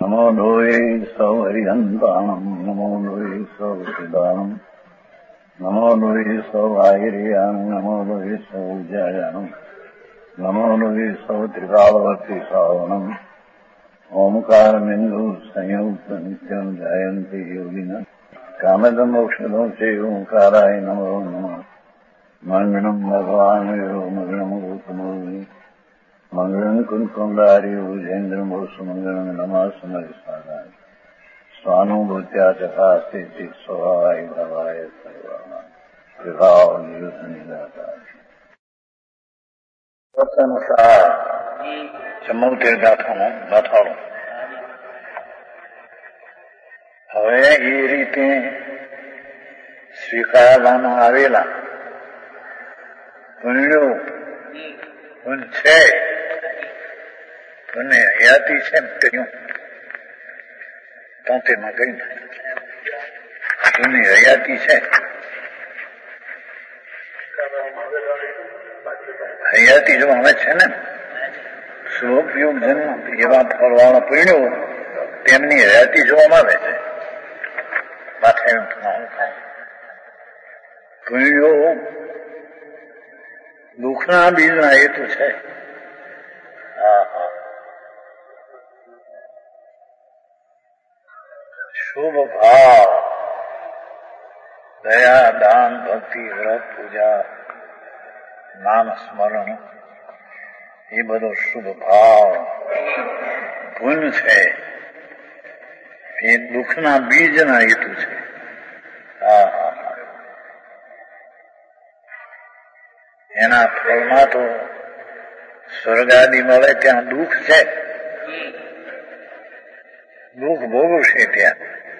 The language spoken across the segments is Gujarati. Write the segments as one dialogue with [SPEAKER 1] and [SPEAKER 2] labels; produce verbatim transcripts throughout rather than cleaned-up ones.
[SPEAKER 1] નમો લોહે સૌ હરિહંતાણમ નમો લોહે સૌ સિદાનમ નમો લોહે સૌ આહિર્યાન નમો લોહે સૌ જયાનમ નમો લોહે સૌ ત્રિકાળવર્તી સાવનમ ઓમકાર બિંદુ સંયુક્ત નિત્યમ જયંતી યોગિના કામદ મોક્ષદો છે ઓંકારાય નમો નમઃ મંગળમ ભગવાન મંગળમ ગૌતમોની મંગળમ કુંકુંડારી ભુજેન્દ્રમ સુમંગળમ નમઃ સમયસારાય સ્વાનુભૂત્યા ચકાસ્તે સ્વભાવાય ભવાય સર્વાના વિભાવ નિયુત નિરાકાર અનુસાર ચમોતેર ગાથાનો ગાથાળો. હવે એ રીતે સ્વીકારવામાં આવેલા પુણ્યો પુન છે પુણ્ય હયાતી છે એમ કહ્યું તોતેરમાં કહ્યું પુણ્ય હયાતી છે હયાતી જો આવે છે ને સ્વરૂપયોગ જન્મ એવા ફળવાળા પુણ્યો તેમની હયાતી જોવામાં આવે છે. માથે પુણ્યો દુઃખના બીજના હેતુ છે. શુભ ભાવ દયા દાન ભક્તિ વ્રત પૂજા નામ સ્મરણ એ બધો શુભ ભાવ પુન છે. એ દુઃખના બીજના હેતુ છે. હા હા એના ફળમાં તો સ્વર્ગાદી મળે ત્યાં દુઃખ છે, દુઃખ ભોગવશે ત્યાં.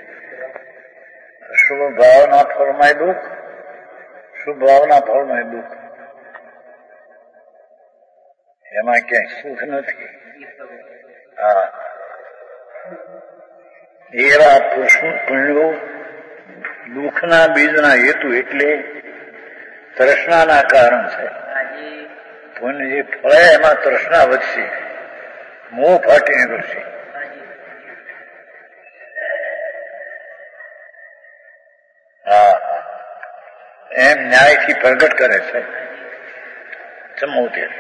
[SPEAKER 1] શુભ ભાવના ફળમાં દુઃખ, શુભ ભાવના ફળમાં દુઃખ, એમાં ક્યાંય સુખ નથી. હા એવા પુણ્યો દુઃખના બીજના હેતુ એટલે તૃષ્ણાના કારણ છે. પુણ્ય જે ફળે એમાં તૃષ્ણા વધશે, મોહ ફાટી નીકળશે. હા એમ ન્યાયથી પ્રગટ કરે છે. ચમોતેર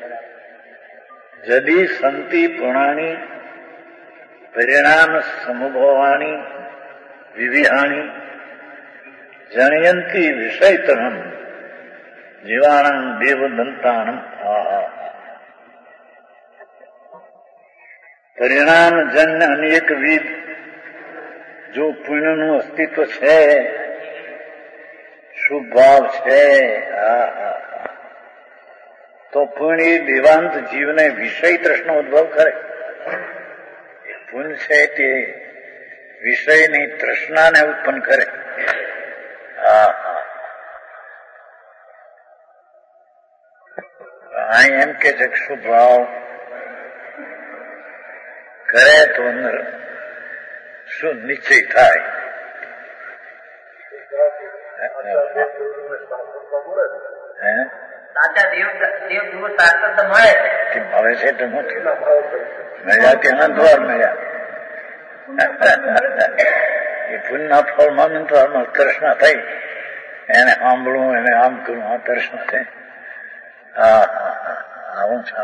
[SPEAKER 1] જદી સંતિ પુણાની પરિણામ સમુભવાણી વિવિહાણી જણયંતી વિષયતરમ જીવાણમ દેવદંતાણમ. પરિણામ જન્ય અનેકવિધ જો પુણ્યનું અસ્તિત્વ છે, શુભ ભાવ છે, તો પુણ્ય દેવાંત જીવને વિષય તૃષ્ણ ઉદ્ભવ કરે. પુણ્ય છે તે વિષયની તૃષ્ણાને ઉત્પન્ન કરે. હા હા અહીં એમ કે છે કે શુભ ભાવ કરે તો અંદર શું નિશ્ચય થાય. હે
[SPEAKER 2] સાચા દેવ દેવ દૂર શાસ્ત્ર તો મળે છે,
[SPEAKER 1] મળે છે તો નથી મળ્યા ત્યાં દ્વાર મળ્યા. એ પુણ્યના ફળમાં મંત્રમાં તૃષ્ણા થઈ, એને સાંભળવું, એને આમ કરવું, આ તૃષ્ણા થઈ. હા હા હા આવું છે.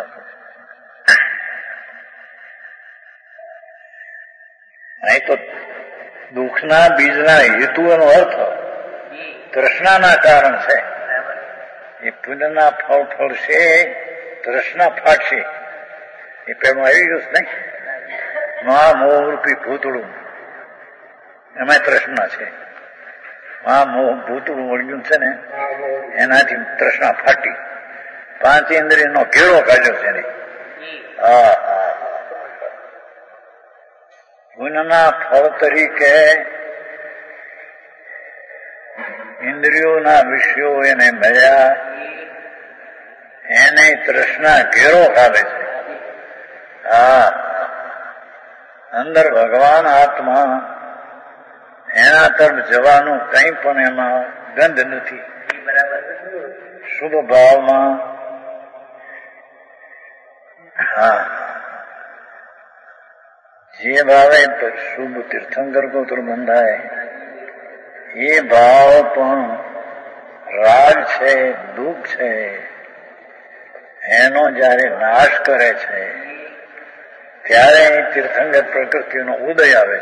[SPEAKER 1] અહીં તો દુઃખના બીજના હેતુનો અર્થ તૃષ્ણાના કારણ છે. એ પુણ્યના ફળ ફળશે, તૃષ્ણા ફાટશે. એ પેલું આવી ગયું નહીં, મહા મોહ રૂપી ભૂતળું, એમાં તૃષ્ણા છે. મહા મોહ ભૂતળું વળગ્યું છે ને, એનાથી તૃષ્ણા ફાટી પાંચ ઇન્દ્રિયનો ઘેરો કાઢ્યો છે. હા હા પુણ્યના ફળ તરીકે ઇન્દ્રિયોના વિષયો એને મળ્યા, એને તૃષ્ણા ઘેરો ખાવે છે. હા અંદર ભગવાન આત્મા, એના તરફ જવાનું કંઈ પણ એમાં ગંધ નથી. શુભ ભાવમાં હા જે ભાવે શુભ તીર્થંકર ગોત્ર બંધાય એ ભાવ પણ રાગ છે, દુઃખ છે, એનો જયારે નાશ કરે છે ત્યારે એ તીર્થંકર પ્રકૃતિનો ઉદય આવે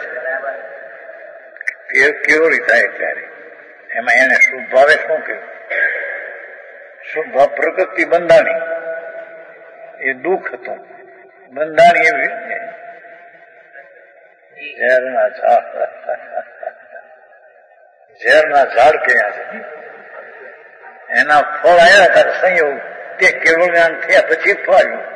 [SPEAKER 1] છે. કેવડી થાય ત્યારે એમાં એને શુભ ભાવે શું કહ્યું? શુભ ભાવ પ્રકૃતિ બંધાણી એ દુઃખ હતું, બંધાણી એવી ઝેરના ઝાડ ઝેરના ઝાડ ક્યાં છે? એના ફળ આવ્યા ત્યારે સંયોગ તે કેવળ જ્ઞાન થયા પછી ફળ્યું.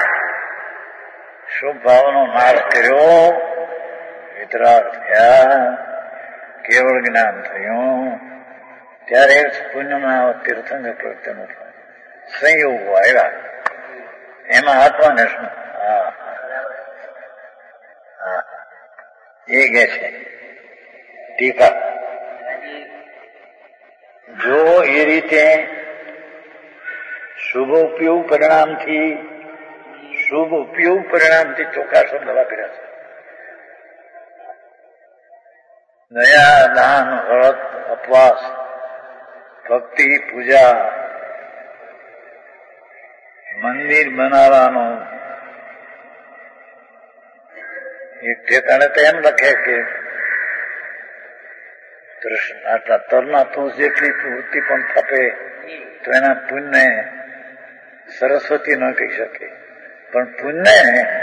[SPEAKER 1] શુભ ભાવનો નાશ કર્યો, વિતરાગ થયા, કેવળ જ્ઞાન થયું, ત્યારે પુણ્યમાં તીર્થંકર પ્રવૃત્તિનું સંયોગો આવ્યા. એમાં આત્માને શું? હા હા એ કે છે ટીકા, જો એ રીતે શુભ ઉપયોગ પરિણામથી શુભ ઉપયોગ પરિણામથી ચોખ્ખા શબ્દ વાપર્યા છે. દયા, દાન, વ્રત, ઉપવાસ, ભક્તિ, પૂજા, મંદિર બનાવવાનો એક ઠેકાણે તો એમ લખે કે આટલા તરના તું જેટલી વૃત્તિ પણ થપે તો એના પુણ્ય સરસ્વતી ન કહી શકે, પણ પુણ્ય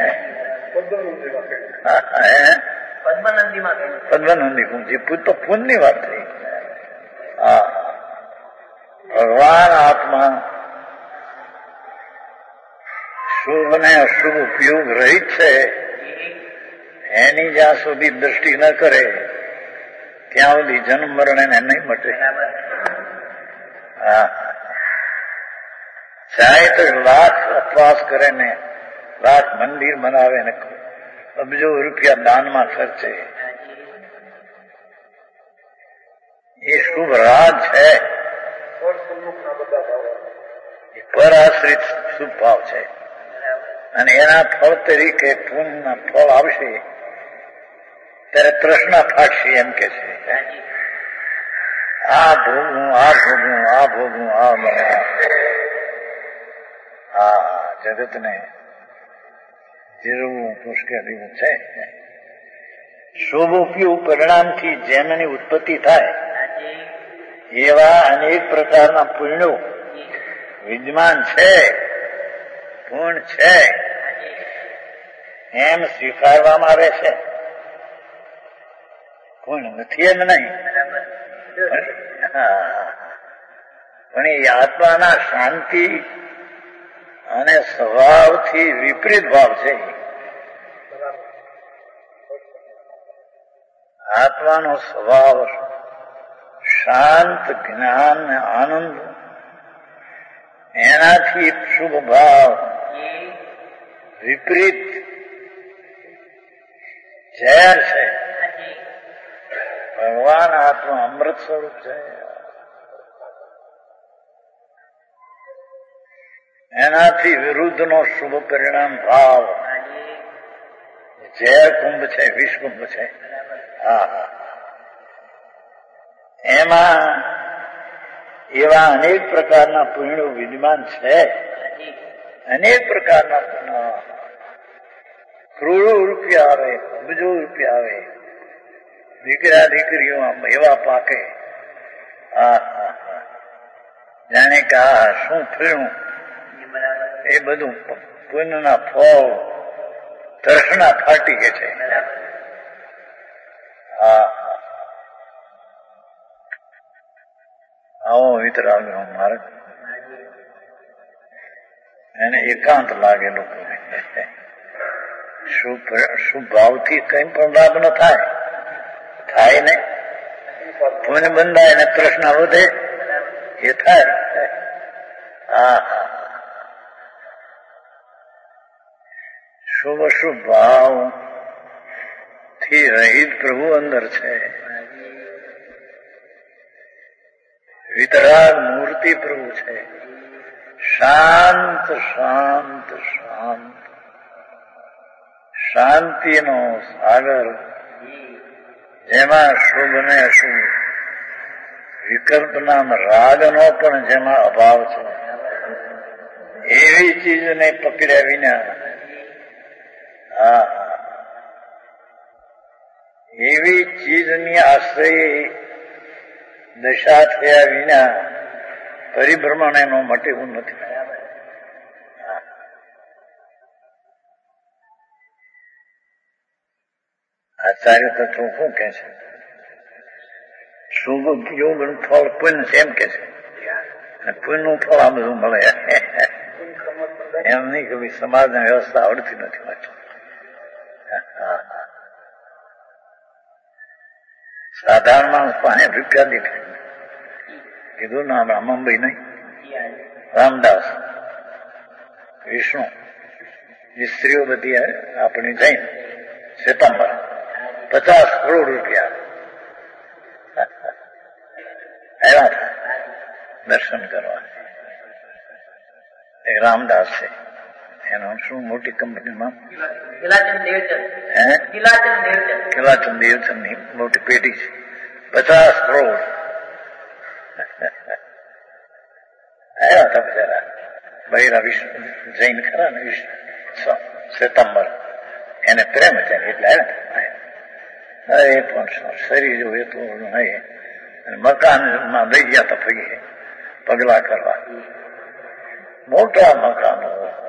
[SPEAKER 1] પદ્મનંદી કુંજી તો પુણ્યની વાત થઈ. હા, ભગવાન આત્મા શુભ ને અશુભ ઉપયોગ રહિત છે. એની જ્યાં સુધી દ્રષ્ટિ ન કરે ત્યાં સુધી જન્મ મરણ એને નહીં મટે. હા, ચાહે તો લાખ ઉપવાસ કરે ને લાખ મંદિર બનાવે ને અબજો રૂપિયા દાનમાં ખર્ચે, એ શુભ રાજ છે, પરાશ્રિત શુભ ભાવ છે. અને એના ફળ તરીકે પુણ્યના ફળ આવશે ત્યારે તૃષ્ણા ફાટશે એમ કે છે. આ ભોગવું, આ ભોગવું, આ ભોગવું, આ બના આ જગતને જીરવું મુશ્કેલી છે. શુભ ઉપયોગ પરિણામથી જેમની ઉત્પત્તિ થાય એવા અનેક પ્રકારના પુણ્યો વિદ્યમાન છે, પૂર્ણ છે એમ સ્વીકારવામાં આવે છે. પૂર્ણ નથી એમ નહીં, પણ એ આત્માના શાંતિ અને સ્વભાવથી વિપરીત ભાવ છે. આત્માનો સ્વભાવ શાંત, જ્ઞાન ને આનંદ, એનાથી શુભ ભાવ વિપરીત ઝેર છે. ભગવાન આત્મા અમૃત સ્વરૂપ છે, એનાથી વિરુદ્ધનો શુભ પરિણામ ભાવ ઝેર કુંભ છે, વિષ કુંભ છે. હા હા, એમાં એવા અનેક પ્રકારના પુણ્યો વિદ્યમાન છે. અનેક પ્રકારના પુણ્ય, કરોડો રૂપિયા આવે, અબજો રૂપિયા આવે, દીકરા દીકરીઓ એવા પાકે. હા હા હા, જાણે કે આ શું થયું, એ બધું પુણ્યના ફળ તૃષ્ણા ફાટી કે છે. હા, આવો વિતરાગનો માર્ગ એને એકાંત લાગે લોકોને. શુભ ભાવથી કઈ પણ લાભ ન થાય, થાય ને પુણ્ય બંધાય ને તૃષ્ણા વધે એ થાય. હા, શુભ શુભ ભાવ થી રહિત પ્રભુ અંદર છે. વિતરાગ મૂર્તિ પ્રભુ છે. શાંત શાંત શાંત શાંતિનો સાગર, જેમાં શુભ ને અશુભ, વિકલ્પના રાગનો પણ જેમાં અભાવ છે, એવી ચીજને પકડ્યા વિના, હા એવી ચીજની આશ્રય દશા થયા વિના પરિભ્રમણ એનો મટે એવું નથી. આચાર્ય તત્વો શું કે છે? શુભ યોગનું ફળ પુણ્ય છે એમ કે છે. પુણ્યનું ફળ આ બધું મળે એમ નહીં કે સમાજની વ્યવસ્થા આવડતી નથી મળતી. સાધારણ માણસ પાસે રૂપિયા દેખાય. કીધું ના રામંભાઈ નહીં, રામદાસ, વિષ્ણુ, જે સ્ત્રીઓ બધી આપણી જૈન સિતંબર પચાસ કરોડ રૂપિયા આવ્યા દર્શન કરવા. એક રામદાસ છે, એનો શું મોટી કંપનીમાં કિલાચંદ દેવચંદ ની મોટી પેઢી છે, પચાસ કરોડ આવ્યા હતા બિચારા. બહેરા વિષ્ણુ જૈન ખરા ને, વિષ્ણુ સિતંબર એને પ્રેમ છે એટલે આવ્યા. એ પણ શરીર જેવું એટલું નહીં. મકાનમાં લઈ ગયા તો પગે પગલા કરવા, મોટા મકાનો,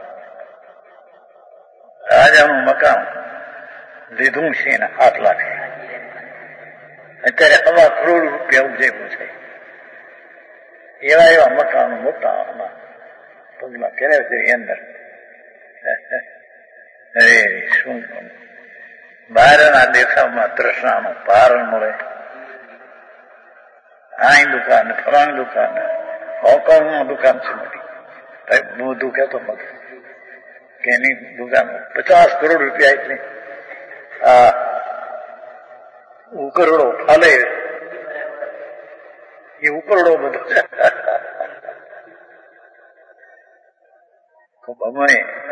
[SPEAKER 1] રાજાનું મકાન લીધું છે ને આઠ લાખ, અત્યારે હવા કરોડ રૂપિયા ઉજેવું છે. એવા એવા મકાનો મોટા પગલા કર્યા છે અંદર. અરે શું બહારના દેખાવમાં તૃષ્ણાનું પારણ મળે. આની દુકાન, ફલાણી દુકાન, હોકોંગમાં દુકાન છે મોટી, બધું કેતો બધું કે એની દુકાન પચાસ કરોડ રૂપિયા એટલે આ ઉકરડો ફાલે એ ઉકરડો બધો છે. ખૂબ અમે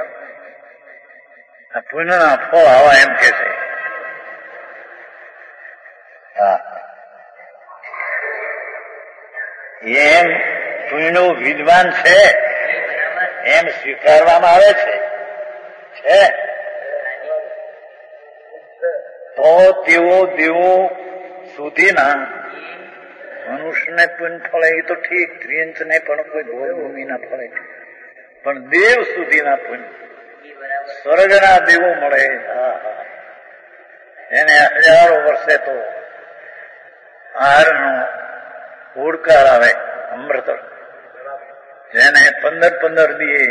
[SPEAKER 1] આ પુણ્યના ફળ આવા એમ કે છે. હા, એમ પુણ્યનો વિદ્વાન છે એમ સ્વીકારવામાં આવે છે છે તો તેઓ દેવો સુધીના મનુષ્યને પુણ્ય ફળે એ તો ઠીક, ત્રિયંચને પણ કોઈ ભોગભૂમિના ફળે, પણ દેવ સુધીના પુણ્ય, સ્વર્ગના દેવો મળે. એને હજારો વર્ષે તો આહારનો ઓડકાર આવે, અમૃત, જેને પંદર પંદર દીએ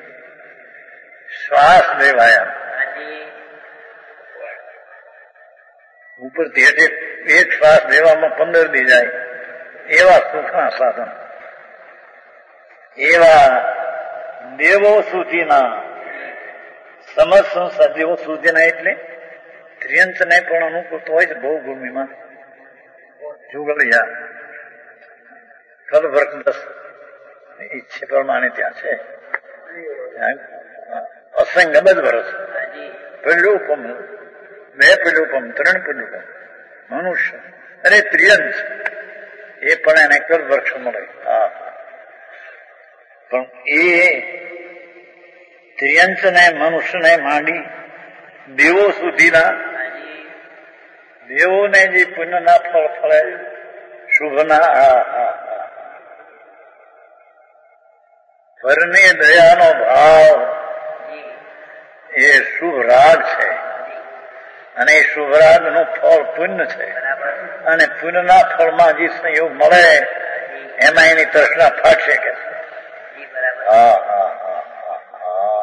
[SPEAKER 1] શ્વાસ લેવાયા, ઉપરથી એટલે એક શ્વાસ લેવામાં પંદર દી જાય, એવા સુખના સાધન, એવા દેવો સુધીના સમજ સંસ્થા, દેવો સુધીના એટલે ત્રિયંચને પણ અનુકૂળ હોય છે ભૌભૂમિમાં. જુગલિયા કલવર્ગ દસ ઈચ્છે પ્રમાણે ત્યાં છે, અસંગ અબજ વર્ષ, પિંડોપમ, બે પિંડોપમ, ત્રણ પિંડોપમ, મનુષ્ય અરે ત્રિયંચ, એ પણ એને કલવૃક્ષ મળે. હા, પણ એ ત્રિયંચને મનુષ્યને માંડી દેવો સુધીના, દેવોને જે પુણ્યના ફળ ફળે, શુભના, હા હા પરને દયાનો ભાવ, એ શુભ રાગ છે, અને એ શુભ રાગનું ફળ પુણ્ય છે, અને પુણ્યના ફળમાં જે સંયોગ મળે એમાં એની તૃષ્ણા ફાટશે કે છે. હા હા હા હા હા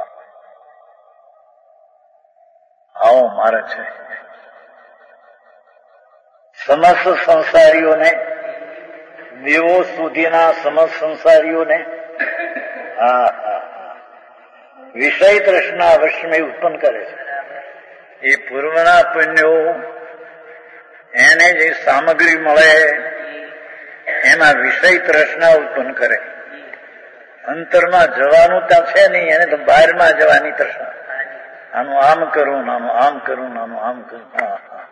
[SPEAKER 1] આવો મારે છે. સમસ્ત સંસારીઓને, દેવો સુધીના સમસ્ત સંસારીઓને હા હા વિષય તૃષ્ણા અવશ્ય ઉત્પન્ન કરે છે. એ પૂર્વના પુણ્યો, એને જે સામગ્રી મળે એમાં વિષય તૃષ્ણા ઉત્પન્ન કરે. અંતરમાં જવાનું ત્યાં છે નહીં, એને તો બહારમાં જવાની તૃષ્ણા. આનું આમ કરું, આનું આમ કરું, આનું આમ કરું. હા હા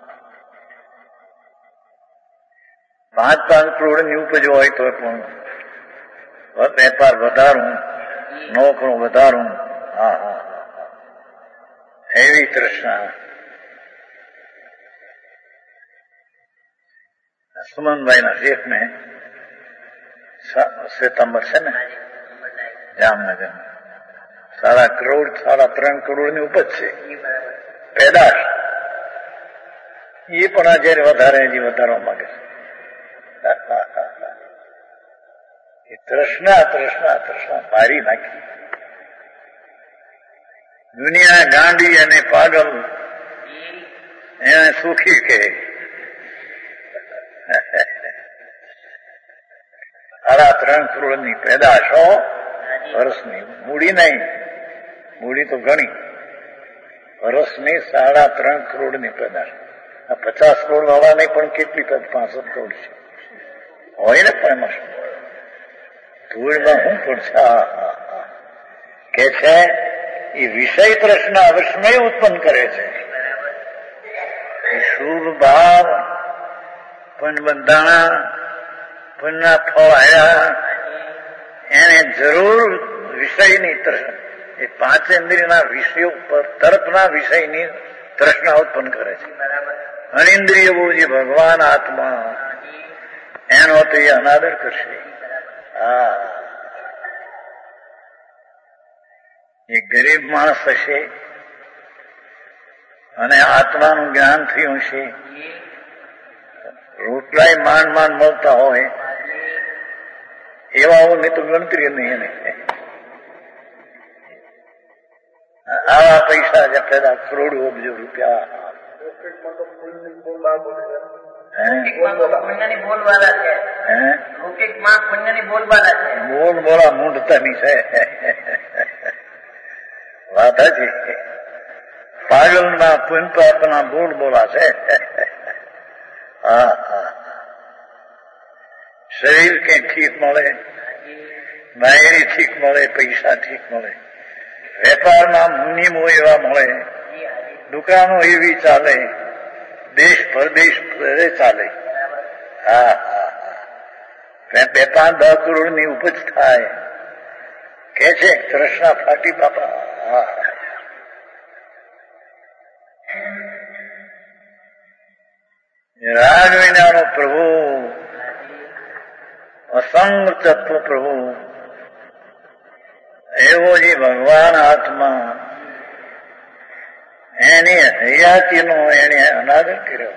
[SPEAKER 1] પાંચ પાંચ કરોડની ઉપજ હોય તો પણ વેપાર વધારું, નોકરો વધારું. હા હા એવી તૃષ્ણા. સુમનભાઈના શેઠને સિતંબર છે ને જામનગર, સાડા કરોડ સાડા ત્રણ કરોડની ઉપજ છે પેદાશ. એ પણ જયારે વધારે હજી વધારવા માંગે છે. તૃષ્ણા તૃષ્ણા તૃષ્ણા મારી નાખી. દુનિયા ગાંડી અને પાગલ એને સુખી કહે. સાડા ત્રણ કરોડની પેદાશો વર્ષની, મૂડી નહીં, મૂડી તો ઘણી, વર્ષની સાડા ત્રણ કરોડની પેદાશ. આ પચાસ કરોડ વાળાને પણ કેટલી પાંસઠ કરોડ છે હોય ને, પણ એમાં શું ધૂળમાં શું પડશે. કે છે એ વિષય પ્રશ્ન અવશ્ય ઉત્પન્ન કરે છે. શુભ ભાવ પણ બંધાણા પુણ્યના ફળ આવ્યા એને જરૂર વિષયની તૃષ્ણા, એ પાંચેન્દ્રિયના વિષયો પર તરફના વિષયની તૃષ્ણા ઉત્પન્ન કરે છે. અનિન્દ્રિય બહુ જે ભગવાન આત્મા એનો તો એ અનાદર કરશે. હા એ ગરીબ માણસ હશે અને આત્માનું જ્ઞાન થયું છે, રોટલાય માંડ માંડ મળતા હોય એવાઓને તો ગણતરી નહીં. એને આવા પૈસા જે પેદા કરોડો અબજો રૂપિયા. બોલ બોલા મૂંઢતાની છે વાત હજી. પાગલના પુનપાપના બોલ બોલા છે. હા હા શરીર કઈ ઠીક મળે, નાયરી ઠીક મળે, પૈસા ઠીક મળે, વેપારમાં મુનિમો એવા મળે, દુકાનો એવી ચાલે, દેશ પરદેશ બધે ચાલે. હા હા બે પાંચ દસ કરોડની ઉપજ થાય કે છે તૃષ્ણા ફાટી બાપા. હા રાગ વિનાનો પ્રભુ, અસંગ તત્વ પ્રભુ એવો જે ભગવાન આત્મા, એની હયાતીનો એને અનાદર કર્યો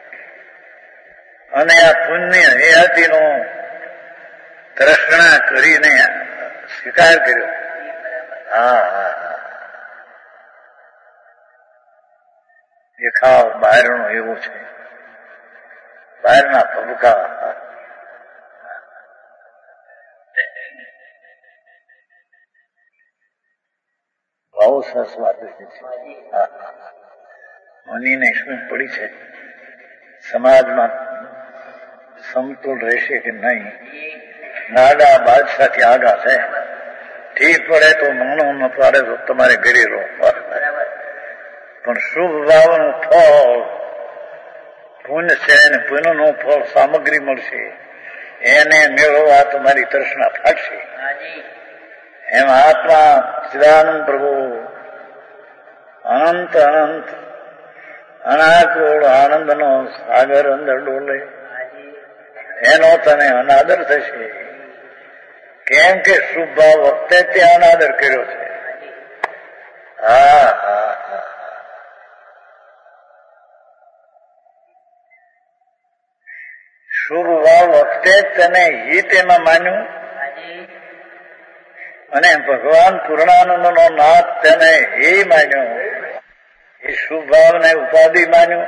[SPEAKER 1] અને આ પુણ્ય હયાતીનો તૃષ્ણા કરીને સ્વીકાર કર્યો. હા હા દેખાવ બહારનો એવો છે, બહારના ભૂકા. બહુ સરસ વાત છે. મનીને શું પડી છે, સમાજમાં સમતોલ રહેશે કે નહીં. નાગા બાદશાહથી આગા છે, ઠીક પડે તો મનો ન પાડે તો તમારે ઘરે રહો, પણ શુભ ભાવનું ફળ પુણ્ય છે અને પુણ્યનું ફળ સામગ્રી મળશે, એને મેળવવા તમારી તૃષ્ણા ફાટશે. એમ આત્મા ચિદાનંદ પ્રભુ અનંત અનંત અનાકોળ આનંદનો સાગર અંદર ડોલે, એનો તને અનાદર થશે. કેમ કે શુભ ભાવ વખતે ત્યાં અનાદર કર્યો છે. હા હા હા શુભ ભાવ વખતે તને હિત એમાં માન્યું અને ભગવાન પૂર્ણાનંદ નો નાથ તેને એ માન્યો. એ શુભ ભાવને ઉપાધિ માન્યું,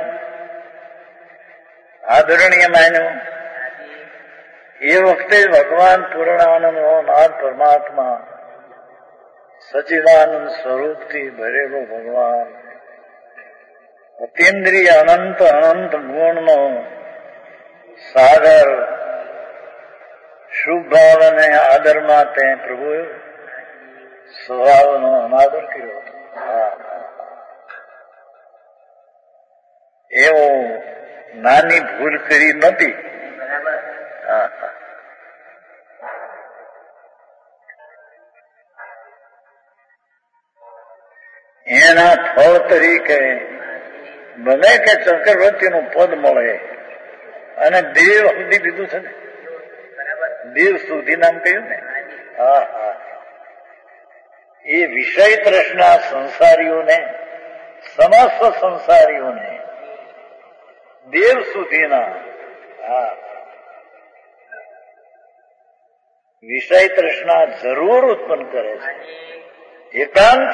[SPEAKER 1] આદરણીય માન્યું. એ વખતે ભગવાન પૂર્ણાનંદ નો નાથ પરમાત્મા સચિદાનંદ સ્વરૂપથી ભરેલો ભગવાન અતિન્દ્રિય અનંત અનંત ગુણનો સાગર શુભ ભાવ અને આદરમાં તે પ્રભુ સ્વભાવનો અનાદર કર્યો હતો. નાની ભૂલ કરી નથી.
[SPEAKER 2] બરાબર.
[SPEAKER 1] હા હા એના ફળ તરીકે ભલે કે ચક્રવર્તીનું પદ મળે અને દેવ સુધી બીજું છે ને, દેવ સુધી નામ કહ્યું ને. હા હા એ વિષય તૃષ્ણા સંસારીઓને, સમસ્ત સંસારીઓને દેવ સુધીના હા વિષય તૃષ્ણા જરૂર ઉત્પન્ન કરે છે. એકાંત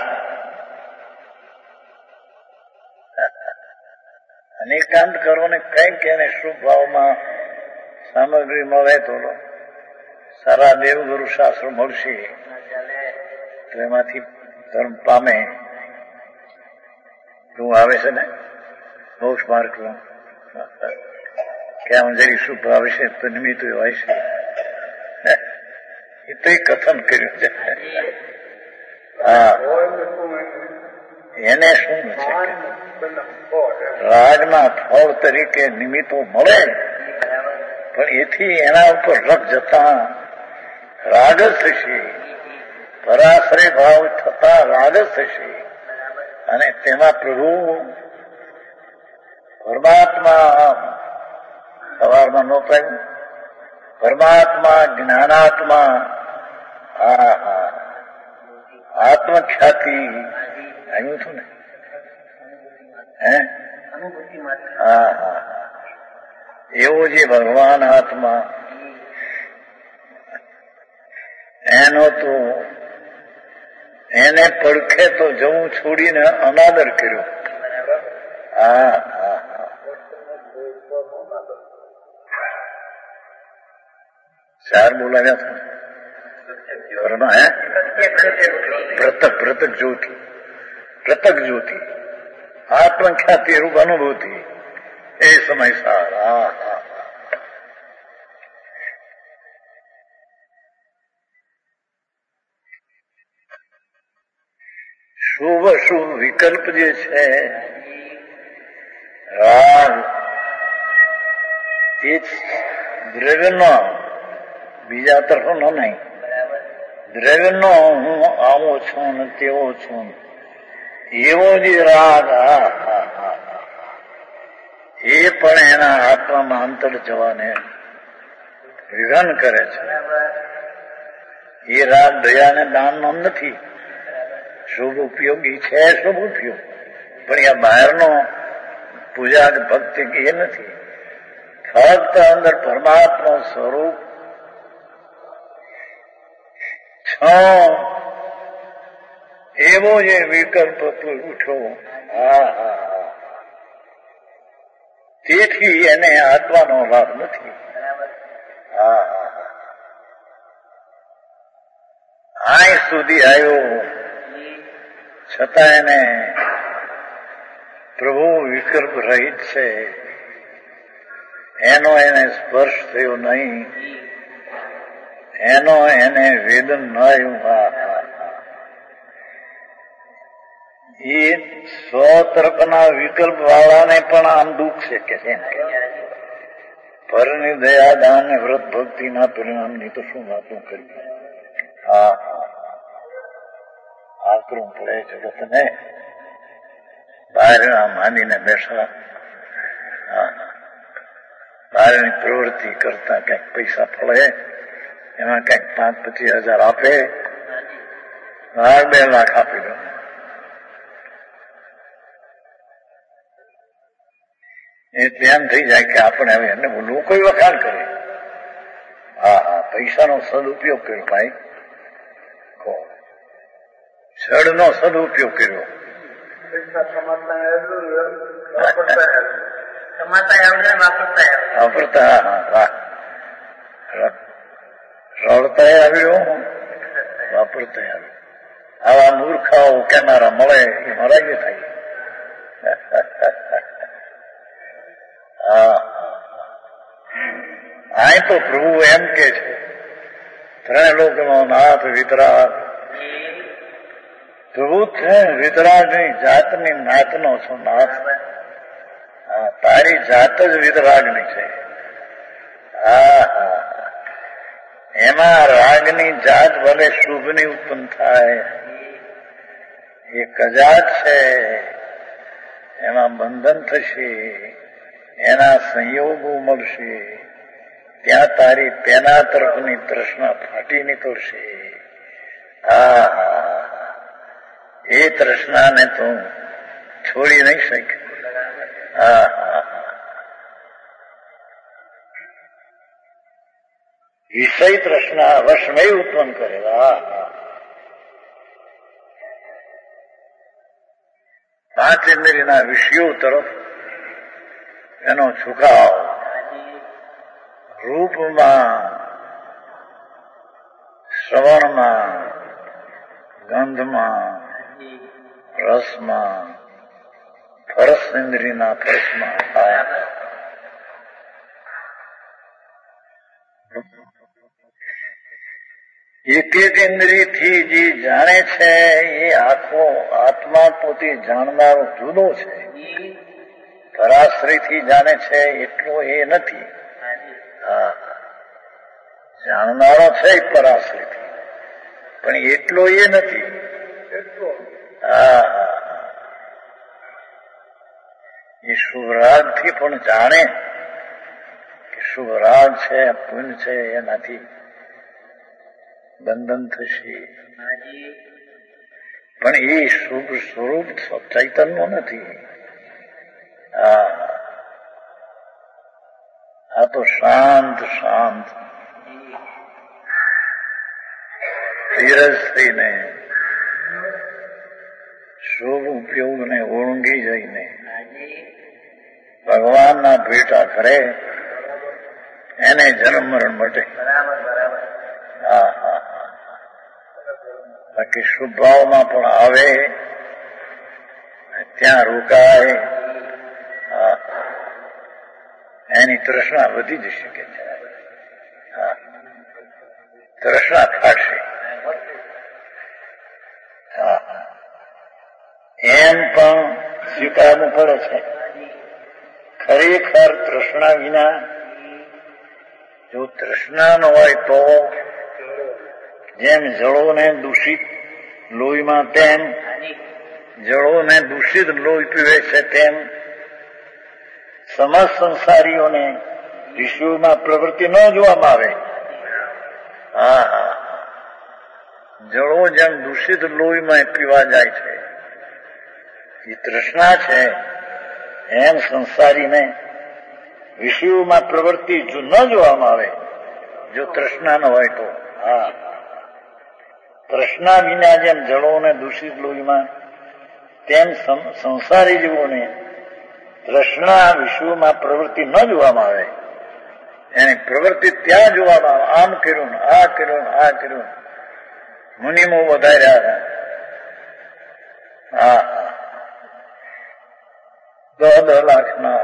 [SPEAKER 1] અને એકાંત કરો ને કંઈક એને શુભ ભાવમાં સામગ્રી મળે તો સારા દેવગુરુ શાસ્ત્ર મળશે તો એમાંથી ધર્મ પામે. શું આવે છે ને મોક્ષ માર્ગ કે આમ જરી શુભ આવે છે તો નિમિત્ત હોય છે. એ તો કથન કર્યું છે. હા એને શું છે રાજના ફળ તરીકે નિમિત્તો મળે પણ એથી એના ઉપર રખ જતા રાગસ થશે, પરાશ્રય ભાવ થતા રાગસ થશે અને તેમાં પ્રભુ પરમાત્મા સવારમાં નહોતું પરમાત્મા જ્ઞાનાત્મા હા હા આત્મખ્યાતિ આવ્યું હતું ને. હે હા હા એવો જે ભગવાન આત્મા એનો તો એને પડખે તો જવું છોડીને અનાદર કર્યો. હા હા હા ચાર બોલાવ્યા હતા હે પ્રતક પ્રતક જ્યોતિ પ્રતક જ્યોતિ આત્મખ્યાતિ રૂપ અનુભૂતિ એ સમય સાર. હા હા શુભ શુભ વિકલ્પ જે છે રાગ એ દ્રવ્યનો બીજા તરફનો નહીં. દ્રવ્યનો હું આવો છું ને તેવો છું એવો જે રાગ એ પણ એના આત્મામાં અંતર જવાને વિઘન કરે છે. એ રાગ દયાને દાનનો નથી, શુભ ઉપયોગી છે, શુભ ઉપયોગ પણ એ બહારનો પૂજા ભક્તિ એ નથી. ફક્ત અંદર પરમાત્મા સ્વરૂપ એવો જે વિકલ્પ ઉઠ્યો. હા હા હા તેથી એને આત્માનો લાભ નથી. હા હા હા આય સુધી આવ્યો છતાં એને પ્રભુ વિકલ્પ રહિત છે એનો એને સ્પર્શ થયો નહીં, એનો એને વેદન ન આવ્યું. એ સો તરફના વિકલ્પ વાળાને પણ આમ દુઃખ છે કે છે પરની દયા દાન ને વ્રત ભક્તિના પરિણામની તો શું વાતો કરી. હા આકરું પડે જગતને બહાર માનીને બેસા. બહારની પ્રવૃત્તિ કરતા કંઈક પૈસા ફળે એમાં કંઈક પાંચ પચીસ હજાર આપે, લાખ બે લાખ આપી દો. એટલે એમ થઈ જાય કે આપણે હવે એને લોકો વખાણ કરે. હા હા પૈસાનો સદુપયોગ કર્યો ભાઈ, જળનો સદુપયોગ કર્યો. વાપરતા રડતા આવ્યો, વાપરતા આવ્યો. આવા મૂર્ખાઓ કેનારા મળે એ મરાઈ થાય. હા આ તો પ્રભુ એમ કે છે ત્રણે લોકનો નાથ વિતરાગ. પ્રભુ છે વિતરાગની જાતની નાતનો છો નાથ. હા, તારી જાત જ વિતરાગની છે. હા હા, એમાં રાગની જાત ભલે શુભની ઉત્પન્ન થાય, એ કજાત છે, એમાં બંધન થશે, એના સંયોગો મળશે, ત્યાં તારી તેના તરફની તૃષ્ણા ફાટી નીકળશે. હા, એ તૃષ્ણાને તો છોડી નહીં શકે. હા હા, વિષય તૃષ્ણા વશમય ઉત્પન્ન કરે. હા હા, પાંચ ઇન્દ્રિયના વિષયો તરફ એનો ઝુકાવ રૂપમાં, શ્રવણમાં, ગંધમાં, રસમાં, ફરસ ઇન્દ્રિયના ફરસમાં. એક એક ઇન્દ્રિયથી જે જાણે છે એ આખો આત્મા પોતે જાણનારો જુદો છે. પરાશ્રયથી જાણે છે એટલો એ નથી. હા, જાણનારો છે પરાશ્રયથી, પણ એટલો એ નથી. હા, એ શુભ રાગથી પણ જાણે કે શુભ રાગ છે, પુણ્ય છે, એનાથી બંધન થશે, પણ એ શુભ સ્વરૂપ ચૈતન્ય નથી. હા, આ તો શાંત શાંત ધીરજ થઈને શુભ ઉપયોગને ઓળંગી જઈને ભગવાનના ભેટા કરે, એને જન્મ મરણ મટે. હા હા, બાકી શુભ ભાવમાં પણ આવે, ત્યાં રોકાય. હા, એની તૃષ્ણા વધી જશે કે છે. હા, તૃષ્ણા ફાટશે. હા, એમ પણ સ્વીકારવું પડે છે. ખરેખર તૃષ્ણા વિના, જો તૃષ્ણા ન હોય તો જેમ જળોને દૂષિત લોહીમાં, તેમ જળોને દૂષિત લોહી પીવે છે, તેમ સમસ્ત સંસારીઓને વિશ્વમાં પ્રવૃત્તિ ન જોવામાં આવે. હા હા, જળો જેમ દૂષિત લોહીમાં પીવા જાય છે, એ તૃષ્ણા છે, એમ સંસારીને વિષયોમાં પ્રવૃત્તિ જો ન જોવામાં આવે, જો તૃષ્ણા ન હોય તો. હા, તૃષ્ણા વિના જેમ જળોને દૂષિત લોહીમાં, તેમ સંસારી જીવોને તૃષ્ણા વિશ્વમાં પ્રવૃત્તિ ન જોવામાં આવે, એની પ્રવૃત્તિ ત્યાં જોવામાં આવે. આમ કર્યું, આ કર્યું, આ કર્યું, મુનિમો વધાર્યા. હા, દોઢ લાખના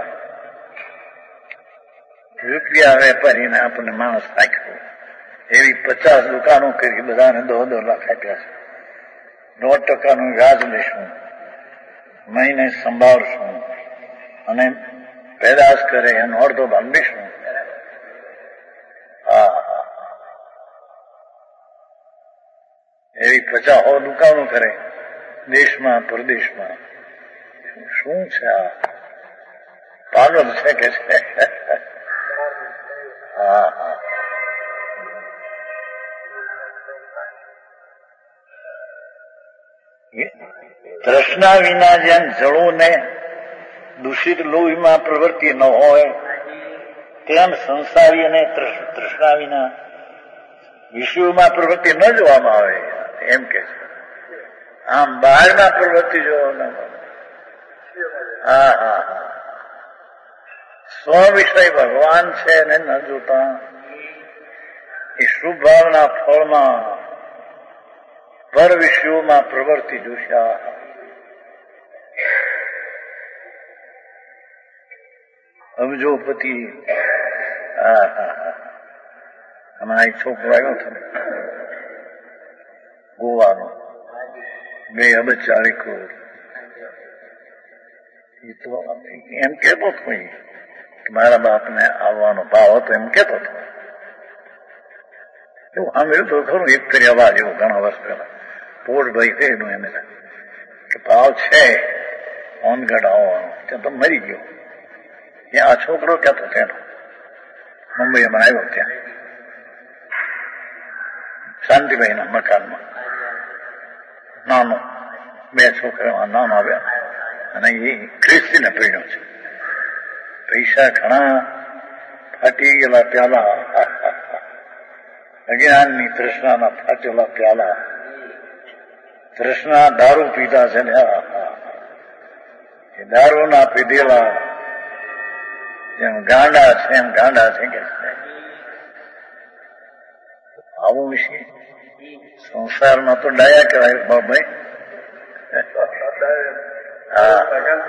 [SPEAKER 1] રૂપિયા વેપારીને આપણને માણસ રાખ્યો, એવી પચાસ દુકાનો કરી, બધાને દોઢ લાખ આપ્યા છે. દોઢ ટકાનું વ્યાજ લઈશું, મહિને સંભાળશું અને પેદાશ કરે એનો અડધો બાંધીશું. હા, એવી પચાસો દુકાનો કરે દેશમાં, પરદેશમાં. શું છે આ? પાગલ છે કે છે? હા હા, તૃષ્ણા વિના જેમ જળોને દૂષિત લોહીમાં પ્રવૃત્તિ ન હોય, તેમ સંસારી અને તૃષ્ણા વિના વિષયોમાં પ્રવૃત્તિ ન જોવામાં આવે, એમ કે છે. આમ બહારના પ્રવૃત્તિ જોવા. હા હા હા, સ્વ વિષય ભગવાન છે એને ન જોતા એ શુભ ભાવના ફળમાં પર વિષયોમાં પ્રવૃત્તિ જોશા. અબજોપતિ. હા હા હા, હમણાં એક છોકરો આવ્યો હતો ને ગોવાનો, બે અબજ ચાલીસ કરોડ. એ તો એમ કેતો હતો કે મારા બાપને આવવાનો ભાવ હતો એમ કેતો હતો. એવું સાંભળ્યું તો ખરું એક કરી અવાજ એવો ઘણા વર્ષ પહેલા પોળભાઈ કહ્યું એને કે ભાવ છે ઓનગઢ આવવાનો ત્યાં તો મરી ગયો. ત્યાં આ છોકરો કહેતો તેનો મુંબઈમાં આવ્યો ત્યાં શાંતિભાઈના મકાનમાં નાનો બે છોકરા નામ આવ્યા અને એ ખ્રિસ્તીને પીડ્યો છે. પૈસા ઘણા ફાટી ગયેલા પ્યાલા અજ્ઞાનની તૃષ્ણાના ફાટેલા પ્યાલા તૃષ્ણા દારૂ પીધા છે ને એ દારૂના પીધેલા જેમ ગાંડા છે એમ ગાંડા છે કે આવું વિશે સંસારમાં તો ડાયા કહેવાય બાપભાઈ. હા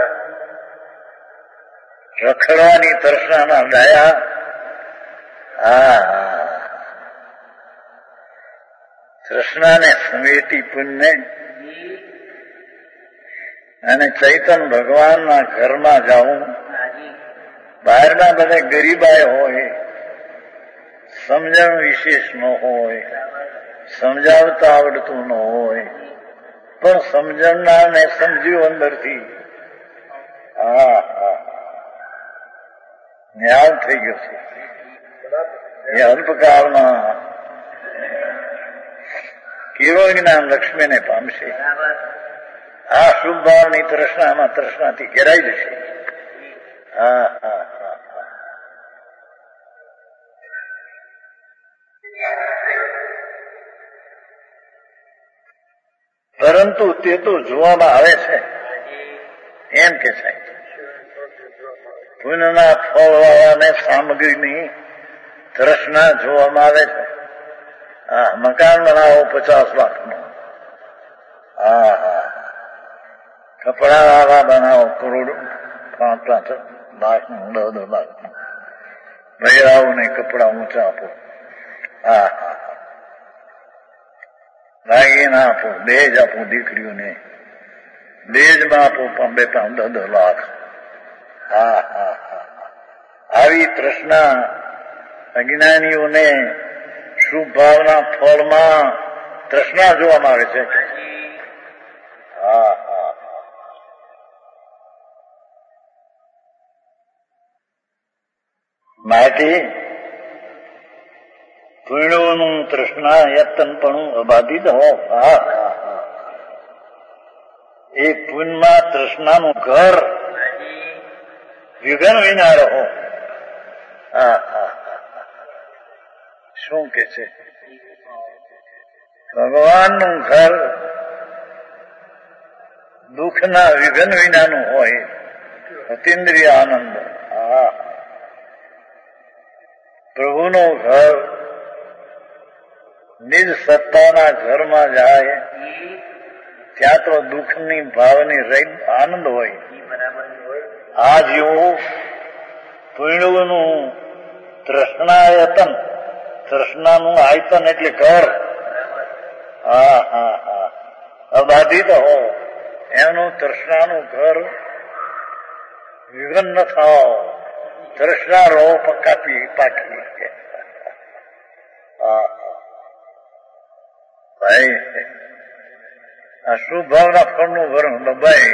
[SPEAKER 1] રખડવાની તૃષ્ણાના ડાયા. હા તૃષ્ણાને સમેટી પુણ્ય અને ચૈતન ભગવાનના ઘરમાં જાઉં. બહારના બધા ગરીબાય હોય, સમજણ વિશેષ ન હોય, સમજાવતા આવડતું ન હોય, પણ સમજણનારને સમજ્યું અંદરથી. હા હા જ્ઞાન થઈ ગયો છે. એ અલ્પકાળમાં કેવો જ્ઞાન લક્ષ્મીને પામશે. આ શુભ ભાવની તૃષ્ણામાં તૃષ્ણાથી ઘેરાઈ જશે. હા હા હા પરંતુ તે તો જોવામાં આવે છે એમ કે સાહેબ પુણ્યના ફળવાળાને સામગ્રીની તૃષ્ણા જોવામાં આવે છે. હા મકાન બનાવો પચાસ લાખનું. હા હા કપડા વાળા બનાવો કરોડ પાંચ પાંચ લાખનું દસ દસ લાખનું. બહેરાઓને કપડા ઊંચા આપો. હા હા દાગીના આપો, દહેજ આપો દીકરીઓને, દહેજમાં આપો બે પાંચ દસ દસ લાખ. હા હા હા આવી તૃષ્ણા અજ્ઞાનીઓને શુભ ભાવના ફળમાં તૃષ્ણા જોવામાં આવે છે. હા હા માટે પુણ્યોનું તૃષ્ણા યત્નપણું અબાધિત હો. હા હા એ પુણ્યમાં તૃષ્ણાનું ઘર વિઘન વિના રહો. હા હા શું કે છે ભગવાનનું ઘર દુઃખના વિઘન વિનાનું હોય. અતિન્દ્રિય આનંદ. હા પ્રભુનું ઘર નિજ સત્તાના ઘરમાં જાય ત્યાં તો દુઃખની ભાવની રહિત આનંદ હોય. આ જેવું પુણ્યનું તૃષ્ણાયતન, તૃષ્ણાનું આયતન એટલે ઘર. હા હા હા અબાધિત હો એનું તૃષ્ણાનું ઘર વિઘન ન થાવ. તૃષ્ણા રહો પકાપી પાકી. હા ભાઈ આ શુભ ભાવના ફળનું વરણ દબાય.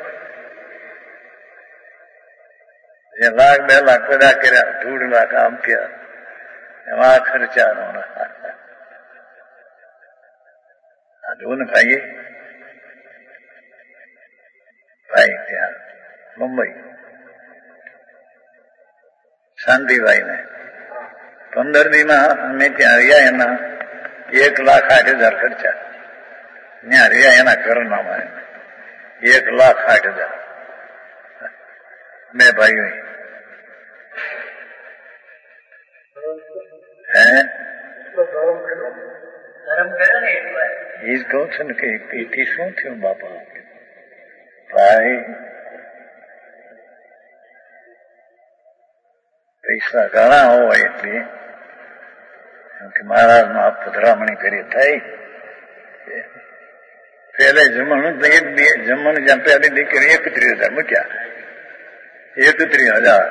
[SPEAKER 1] જે લાખ બે લાખ પેદા કર્યા, દોઢ લાખ આમ થયા, એમાં ખર્ચાનો આ જો ને ભાઈ ભાઈ ત્યાં મુંબઈ શાંતિભાઈ ને પંદર દીમાં અમે ત્યાં રહ્યા. એના એક લાખ આઠ હજાર ખર્ચા. ત્યાં રહ્યા એના ઘરનામાં એક લાખ આઠ હજાર. બે ભાઈઓ હે એ જ કહું છું ને કે એથી શું થયું બાપા. ભાઈ પૈસા ઘણા હોય એટલે કે મહારાજમાં પધરામણી કરી થઈ. પેલે જમણ એક બે જમણ જ્યાં પહેલી દીકરી એકત્રીસ હજાર મૂક્યા. એકત્રીસ હજાર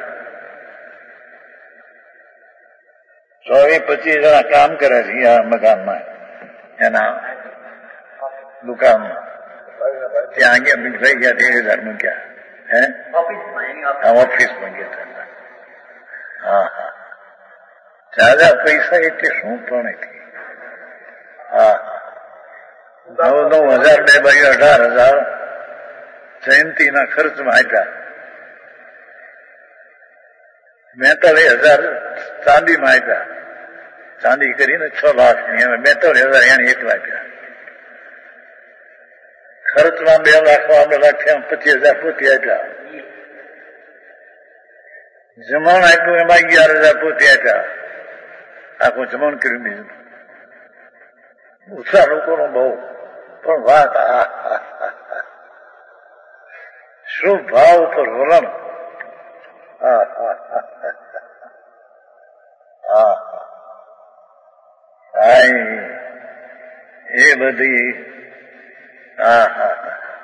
[SPEAKER 1] ચોવીસ પચીસ જણા કામ કરે છે આ મકાનમાં એના દુકાનમાં ત્યાં ગયા થઈ ગયા તેર હજાર મૂક્યા હે ઓફિસમાં ગયા હા હા જાજા પૈસા એટલે શું પણ હા નવ નવ હજાર બે બાજુ અઢાર હજાર જયંતિના ખર્ચમાં આપ્યા બેતાલીસ હજાર ચાંદીમાં આપ્યા ચાંદી કરીને છ લાખની એમાં બેતાલીસ હજાર એને એકલા આપ્યા ખર્ચમાં બે લાખ બે લાખ પચીસ હજાર પોતે આપ્યા જમણ આપ્યું એમાં અગિયાર હજાર પોતે આપ્યા આખું જમણ કર્યું બીજું ઉત્સાહ લોકોનો બહુ પણ વાત શું ભાવ ઉપર વલણ હા હા હા હા એ બધી હા હા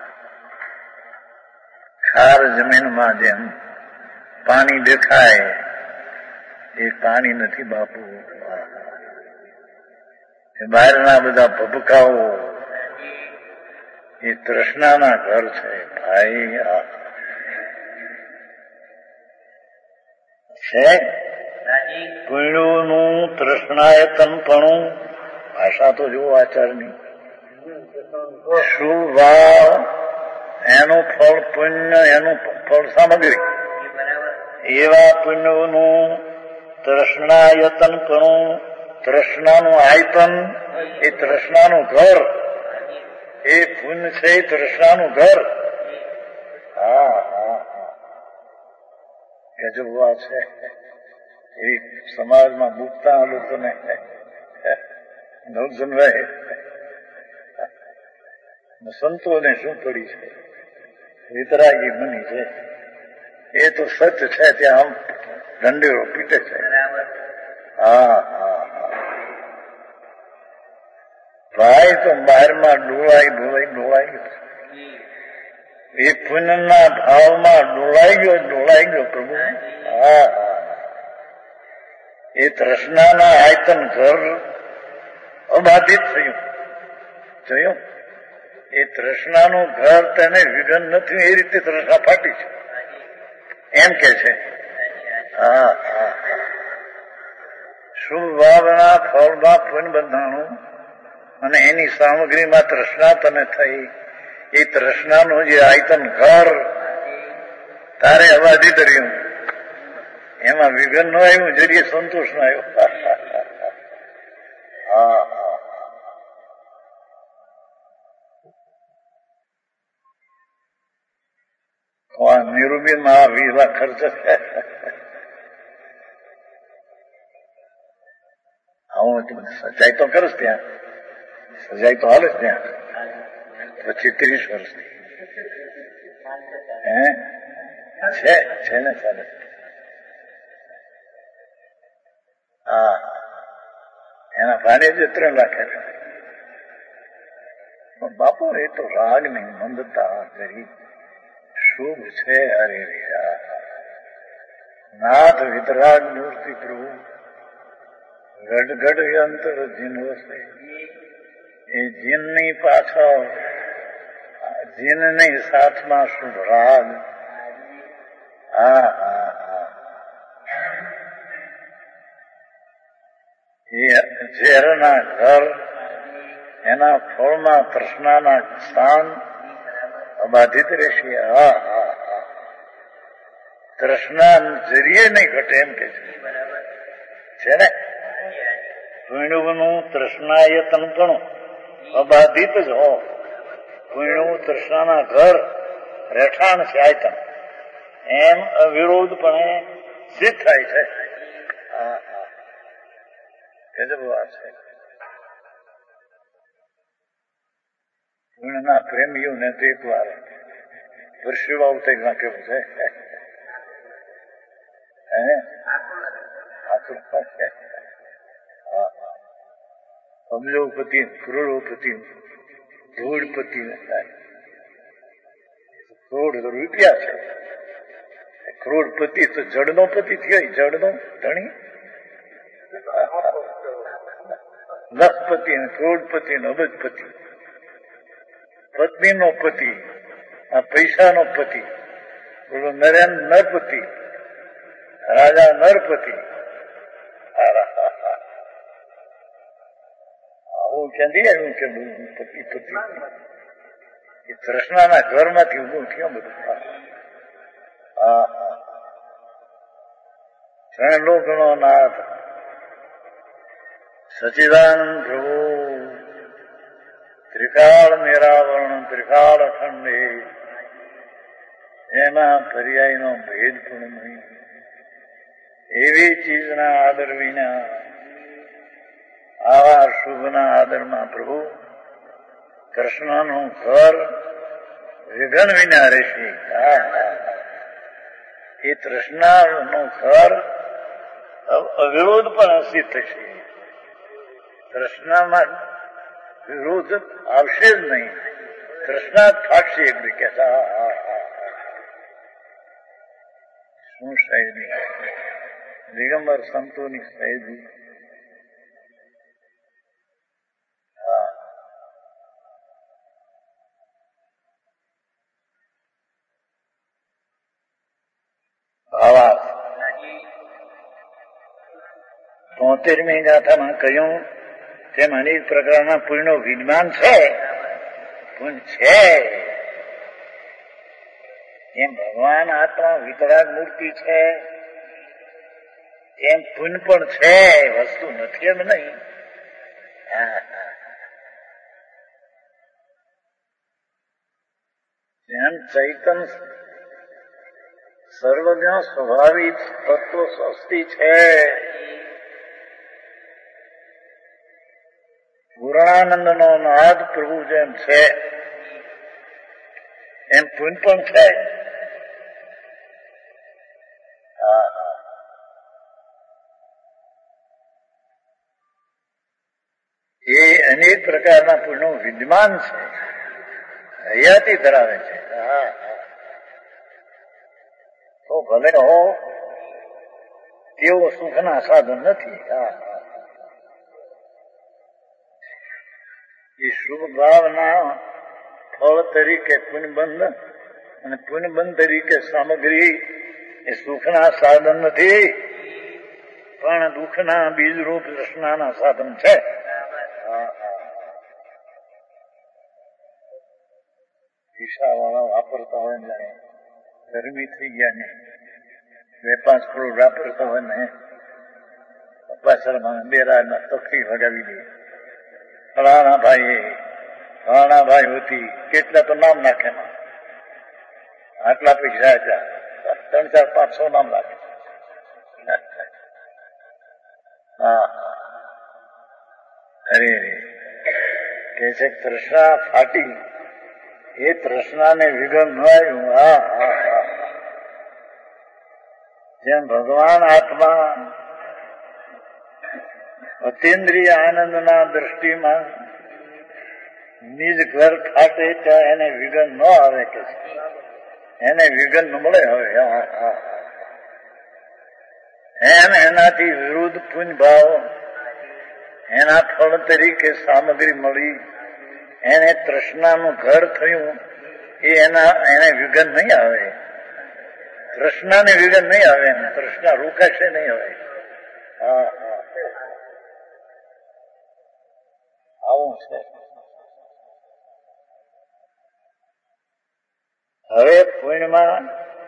[SPEAKER 1] ખાર જમીનમાં જેમ પાણી દેખાય એ પાણી નથી બાપુ એ બહારના બધા ભભકાઓ એ તૃષ્ણાના ઘર છે ભાઈ આ છે પીણુનું તૃષ્ણાયતનપણું ભાષા તો જુઓ આચારની શું ભાવ એનું ફળ પુણ્ય એનું ફળ સામગ્રી એવા પુણ્યનું તૃષ્ણાયતનપણું તૃષ્ણાનું આયતન એ તૃષ્ણાનું ઘર એ પુણ્ય છે તૃષ્ણાનું ઘર હા હા હા ગજબ વાત છે એ સમાજમાં ડૂબતા લોકોને નવજન્માય સંતોને શું પડી છે વિતરાગી બની છે એ તો સત્ય છે ત્યાં આમ દંડેરો પીટે છે હા હા હા ભાઈ તો બહારમાં ડોળાઈ ડોળાઈ ડોળાઈ ગયો એ પુણ્યના ભાવમાં ડોળાઈ ગયો ડોળાઈ ગયો પ્રભુ હા હા એ તૃષ્ણાના આયતન ઘર અબાધિત થયું જોયું એ તૃષ્ણાનું ઘર તેને વિઘન નથી એ રીતે તૃષ્ણા ફાટી છે એમ કે છે હા હા શુભ ભાવના ફળમાં પુણ્ય બંધાણું અને એની સામગ્રીમાં તૃષ્ણા તને થઈ એ તૃષ્ણાનું જે આયતન ઘર તારે અબાધિત રહ્યું એમાં વિઘન ન આવ્યું જરીએ સંતોષ ન આવ્યો હા હા નિરૂબી માં વીસ લાખ ખર્ચ હું સજાઈ તો કરીશ ત્યાં સજાઈ તો હાલે ત્યાં પછી ત્રીસ વર્ષની હે છે છે ને ચાલે હા એના ભાડે જે ત્રણ લાખ આપ્યા બાપુ એ તો રાગની મંદતા કરી શુભ છે હરે નાથ વિતરાગ મૂર્તિ પ્રભુ ગડગડ અંતર જીન વસે એ જીનની પાછળ જીનની સાથમાં શુભ રાગ હા હા હા એ ઝેરના ઘર એના ફળમાં તૃષ્ણાના સ્થાન અબાધિત રહેશે હા હા હા તૃષ્ણા જરીએ નહીં ઘટે એમ કે છે ને પીણુનું તૃષ્ણાયતનપણું અબાધિત જ હો પીણું તૃષ્ણાના ઘર રહેઠાણ છે આયતન એમ અવિરોધપણે સિદ્ધ થાય છે હા હા ગજબ વાત છે પીણના પ્રેમીઓને તો એક વાર પરશુવા ઉતરી કેવું છે અમલોપતિ કરોડોપતિ ધૂળપતિ કરોડ રૂપિયા છે કરોડપતિ તો જડનો પતિ થયો, જડનો ધણી, લખપતિ ને કરોડપતિ ને અબજપતિ, પત્નીનો પતિ, આ પૈસાનો પતિ, બોલો નરેન્દ્ર નરપતિ, રાજા નરપતિ. આવું ક્યાંથી આવ્યું કે પતિ પતિ એ તૃષ્ણાના ઘરમાંથી ઉભું થયું બધું. હા ત્રણ લોકનો નાથ સચિદાનંદ પ્રભુ, ત્રિકાળ નિરાવરણ ત્રિકાળ અખંડે, એના પર્યાયનો ભેદ પણ નહીં. એવી ચીજના આદર વિના, આવા શુભના આદરમાં પ્રભુ કૃષ્ણનું ઘર વિઘન વિના રહેશે. એ તૃષ્ણાનું ઘર અવિરોધ પણ સિદ્ધ થશે. તૃષ્ણામાં વિરોધ આવશે જ નહીં. તૃષ્ણા ફાટશે એકબીજા. શું સાહેબી દિગંબર સંતોની સાહેબી. ભાવાર્થ તોતેરમી ગાથામાં કહ્યું તેમ અનેક પ્રકારના પુણ્યનો વિદ્યમાન છે. પુણ્ય છે એમ ભગવાન આત્મા વિતરાગ મૂર્તિ છે, એમ પુણ્ય પણ છે. વસ્તુ નથી એમ નહીં. એમ ચૈતન સર્વજ્ઞ સ્વાભાવિક તત્વ અસ્થિ છે. પૂર્ણાનંદ નો નાદ પ્રભુ જેમ છે એમ પુણ્ય પણ છે. એ અનેક પ્રકારના પુણ્યો વિદ્યમાન છે, હયાતી ધરાવે છે. તો ભલે હો તેઓ સુખના સાધન નથી. એ શુભ ભાવના ફળ તરીકે પુણ્યબંધ અને પુણ્યબંધ તરીકે સામગ્રી એ સુખના સાધન નથી, પણ દુઃખના બીજરૂપ રચનાના સાધન છે. રિક્ષાવાળા વાપરતા હોય ને, ગરમી થઈ ગયા ને, બે પાંચ કરોડ વાપરતા હોય ને, પાછળમાં બેરામાં તકલીફ લગાવી દે. ફલાણા ભાઈ ફલાણા ભાઈ હોતી કેટલા તો નામ નાખે, આટલા પૈસા હતા, ત્રણ ચાર પાંચસો નામ નાખે. હા અરે કે છે તૃષ્ણા ફાટી, એ તૃષ્ણાને વિઘન ન આવ્યું. હા હા હા જેમ ભગવાન આત્મા અતિન્દ્રિય આનંદના દ્રષ્ટિમાં નિજ ઘર ખાતે ત્યાં એને વિઘન ન આવે કે એને વિઘન ન મળે. હવે એમ એનાથી વિરુદ્ધ પુણ્ય ભાવ એના ફળ તરીકે સામગ્રી મળી, એને તૃષ્ણાનું ઘર થયું, એ એના એને વિઘન નહીં આવે. તૃષ્ણાને વિઘન નહીં આવે, તૃષ્ણા રોકાશે નહીં. હવે હા હા આવું છે. હવે પુણ્યમાં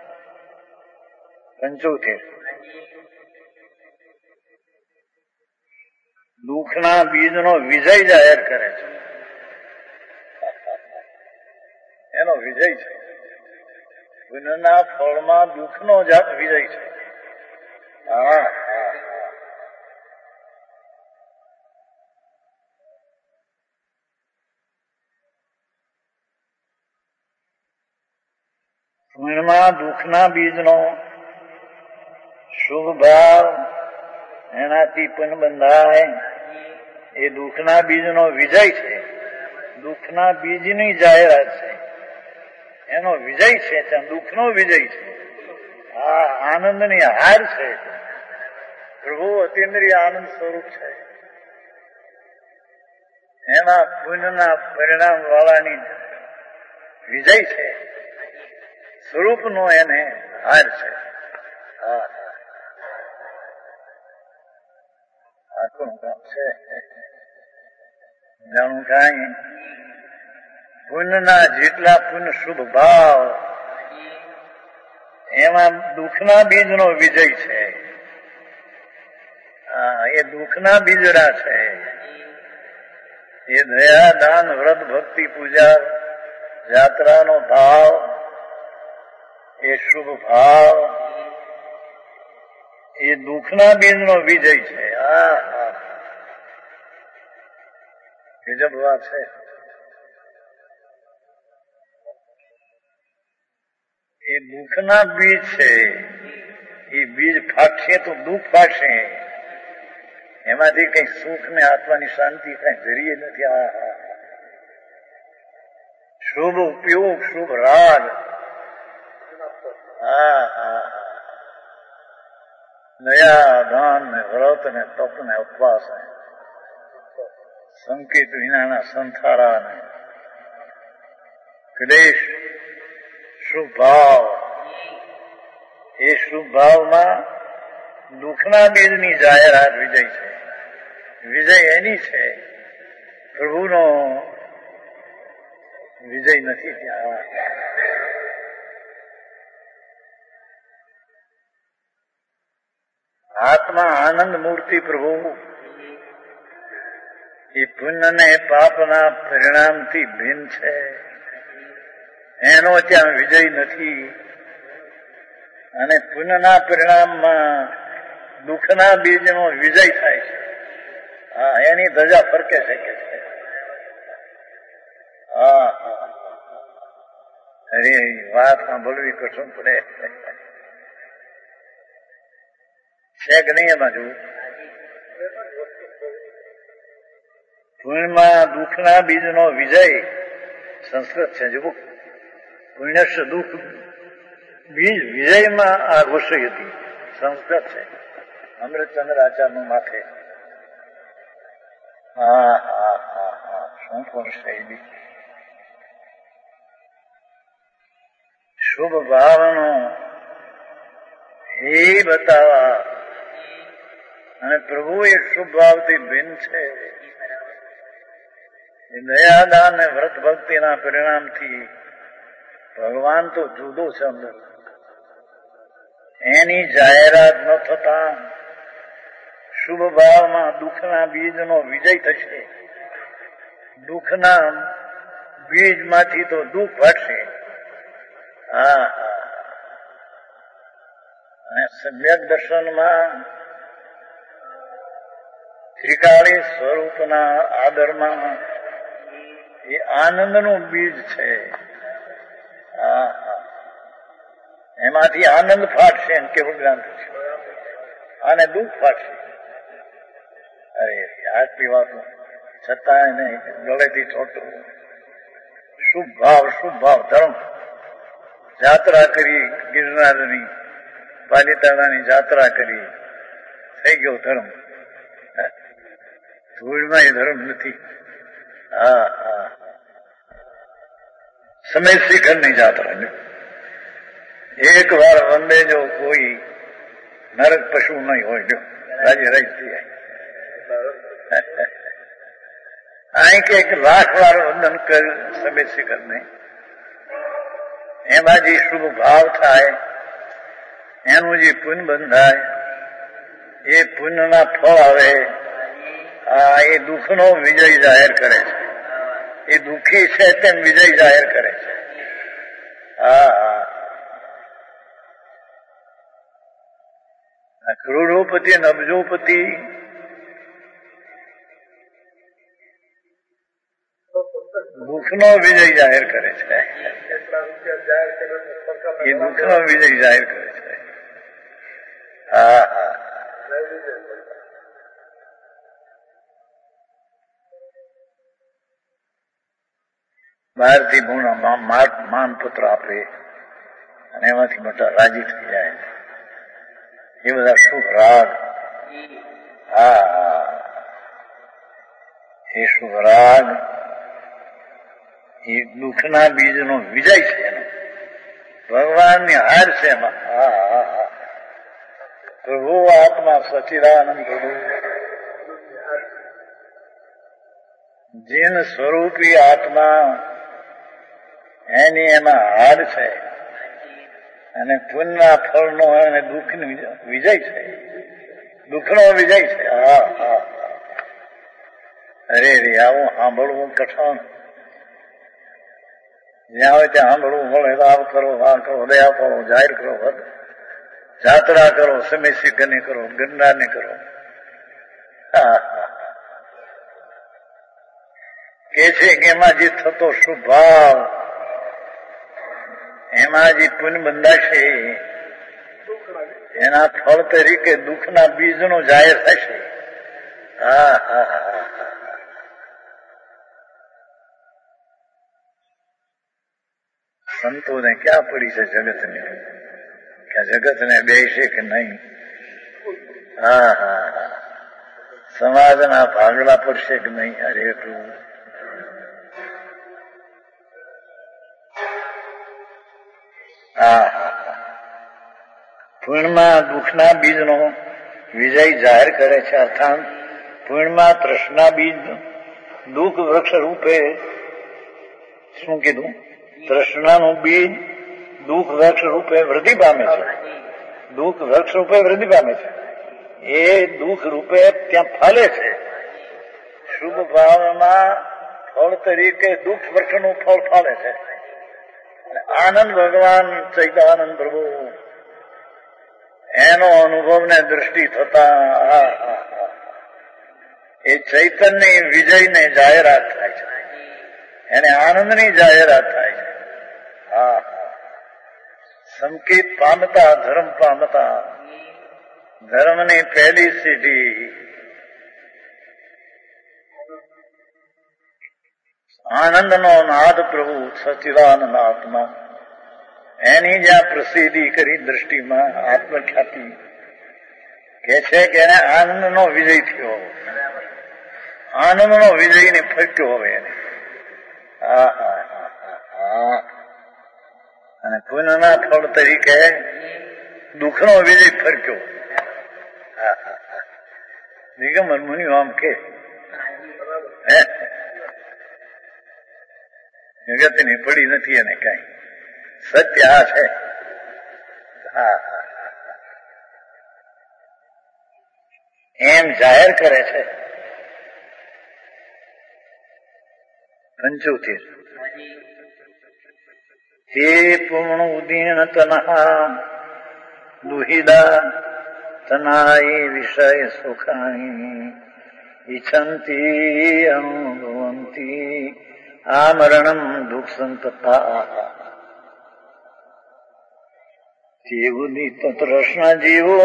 [SPEAKER 1] પંચોતેર દુઃખના બીજનો વિજય જાહેર કરે છે. એનો વિજય છે. પુણ્યના ફળમાં દુઃખનો વિજય છે. હા પુણ્યમાં દુઃખના બીજનો શુભ ભાવ એનાથી પુણ્ય બંધાય, એ દુઃખના બીજનો વિજય છે. દુઃખના બીજની જાહેરાત છે, એનો વિજય છે. ત્યાં દુઃખનો વિજય છે. આ આનંદની હાર છે. પ્રભુ અતિન્દ્રિય આનંદ સ્વરૂપ છે. એમાં પુણ્યના પરિણામ વાળાની વિજય છે. સ્વરૂપનો એને હાર છે. હા આખું કામ છે. જાણું કાંઈ પુણ્યના જેટલા પુણ્ય શુભ ભાવ એમાં દુઃખના બીજનો વિજય છે. હા એ દુઃખના બીજડા છે. એ દયા દાન વ્રત ભક્તિ પૂજા યાત્રાનો ભાવ એ શુભ ભાવ એ દુઃખના બીજનો વિજય છે. હા હા ગજબ વાત છે. એ દુઃખના બીજ છે. એ બીજ ફાટશે તો દુઃખ ફાટશે. એમાંથી કઈ સુખ ને આત્માની શાંતિ કઈ જરીએ નથી. આ શુભ ઉપયોગ શુભ રાગ. હા હા દયા દાન ને વ્રત ને તપ ને ઉપવાસ ને સંકેત વિનાના સંથારા ને ક્લેશ શુભ ભાવ. એ શુભ ભાવમાં દુઃખના બીજની જાહેરાત વિજય છે. વિજય એની છે. પ્રભુનો વિજય નથી ત્યાં. આત્મા આનંદ મૂર્તિ પ્રભુ એ પુણ્ય ને પાપના પરિણામથી ભિન્ન છે. એનો ત્યાં વિજય નથી. અને પુણ્યના પરિણામમાં દુઃખના બીજનો વિજય થાય છે. હા એની ધજા ફરકે છે કે છે. હા હા અરે વાત સાંભળવી કઠણ પડે છે કે નહીં? એમાં જોવું પુણ્યમાં દુઃખના બીજનો વિજય સંસ્કૃત છે. જો પુણ્યશ દુઃખ બીજ વિજયમાં આ ઘોષી હતી. સંસ્કૃત છે. અમૃતચંદ્ર આચાર્યનું માથે. હા હા હા હા શું પણ શૈલી. શુભ ભાવનો હે બતાવા અને પ્રભુ એ શુભ ભાવથી ભિન્ન છે. દયાદાન ને વ્રત ભક્તિના પરિણામથી ભગવાન તો જુદો છે. અંદર એની જાહેરાત ન થતા શુભ ભાવમાં દુઃખના બીજનો વિજય થશે. દુઃખના બીજમાંથી તો દુઃખ ઘટશે. હા હા અને સમ્યક દર્શનમાં ત્રિકાળી સ્વરૂપના આદરમાં એ આનંદનું બીજ છે. હા હા એમાંથી આનંદ ફાટશે કેવું જ્ઞાન થશે અને દુઃખ ફાટશે. અરે આટલી વાત છતાં એને ગળેથી છોટું શુભ ભાવ શુભ ભાવ ધર્મ. જાત્રા કરી ગિરનારની પાલિતાણાની જાત્રા કરી થઈ ગયો ધર્મ. ધૂળમાં એ ધર્મ નથી. હા હા સમય શિખરની જાત્રા એક વાર વંદે જો કોઈ નરક પશુ નહીં હોય જો રાજી રહી જાય. અહીં કે એક લાખ વાર વંદન કર્યું સમય શિખરને. એમાં જે શુભ ભાવ થાય એનું જે પુણ્ય બંધાય એ પુણ્યના ફળ આવે. આ એ દુઃખનો વિજય જાહેર કરે છે. એ દુઃખી છે તેમ વિજય જાહેર કરે છે. હા હા કરોડોપતિ નબજોપતિ દુઃખનો વિજય જાહેર કરે છે. એ દુઃખનો વિજય જાહેર કરે છે. હા હા બહારથી માન પુત્ર આપે અને એમાંથી મોટા રાજી થઈ જાય. એ બધા શુભ રાગ. હા, એ શુભ રાગ એ દુઃખના બીજનો વિજય છે. એનો ભગવાનની હાર છે એમાં. હા હા હા પ્રભુ આત્મા સચિદાનંદ પ્રભુ જીન સ્વરૂપી આત્મા એની એમાં હાર છે અને પુણ્યના ફળનો અને દુઃખનો વિજય છે. દુઃખનો વિજય છે. હા હા અરે રે આવું સાંભળવું કઠણ. જ્યાં હોય ત્યાં સાંભળવું મળે તો આવ કરો, આ કરો, દયા કરો, જાહેર કરો, જાત્રા કરો, સમય સિદ્ધની કરો, ગિરનારની કરો. હા કે છે કે એમાં જે થતો શુભ ભાવ એમાં જે પુણ્ય બંધાશે એના ફળ તરીકે દુઃખના બીજનો જાહેર થશે. હા હા હા સંતોને ક્યાં પડી છે જગતને, કે જગતને બેસે કે નહીં. હા હા હા સમાજના ભાગલા પડશે કે નહીં. અરે એટલું હા હા પૂર્ણમાં દુઃખના બીજનો વિજય જાહેર કરે છે. અર્થાત પૂર્ણમાં તૃષ્ણા બીજ દુઃખ વૃક્ષ રૂપે શું કીધું? તૃષ્ણાનું બીજ દુઃખ વૃક્ષ રૂપે વૃદ્ધિ પામે છે. દુઃખ વૃક્ષ રૂપે વૃદ્ધિ પામે છે. એ દુઃખ રૂપે ત્યાં ફલે છે. શુભ ભાવમાં ફળ તરીકે દુઃખ વૃક્ષનું ફળ ફાલે છે. આનંદ ભગવાન ચૈતન્યાનંદ પ્રભુ એનો અનુભવ ને દ્રષ્ટિ થતા એ ચૈતન્ય વિજયને જાહેરાત થાય છે. એને આનંદની જાહેરાત થાય છે. હા સંકેત પામતા ધર્મ પામતા ધર્મની પહેલી સીધી આનંદનો નાદ પ્રભુ સચિદાનંદ આત્મા એની જ્યાં પ્રસિદ્ધિ કરી દ્રષ્ટિમાં આત્મખ્યાતિ કે છે કે એને આનંદનો વિજય થયો. આનંદનો વિજય ને ફરક્યો હવે એને. હા હા હા અને પુણ્યના ફળ તરીકે દુઃખનો વિજય ફરક્યો. હા હા હા દિગંબર મુનિઓ આમ કે જગતની પડી નથી એને કઈ. સત્ય આ છે. હા હા એમ જાહેર કરે છે. પંચોતેર હે પૂર્ણ ઉદીર્ણ તનહા દુહિદા તનાય વિષય સુખાણી ઈચ્છંતી અનુભવંતી આમરણમ દુઃખ સંતતા જેવુની તૃષ્ણા જીવો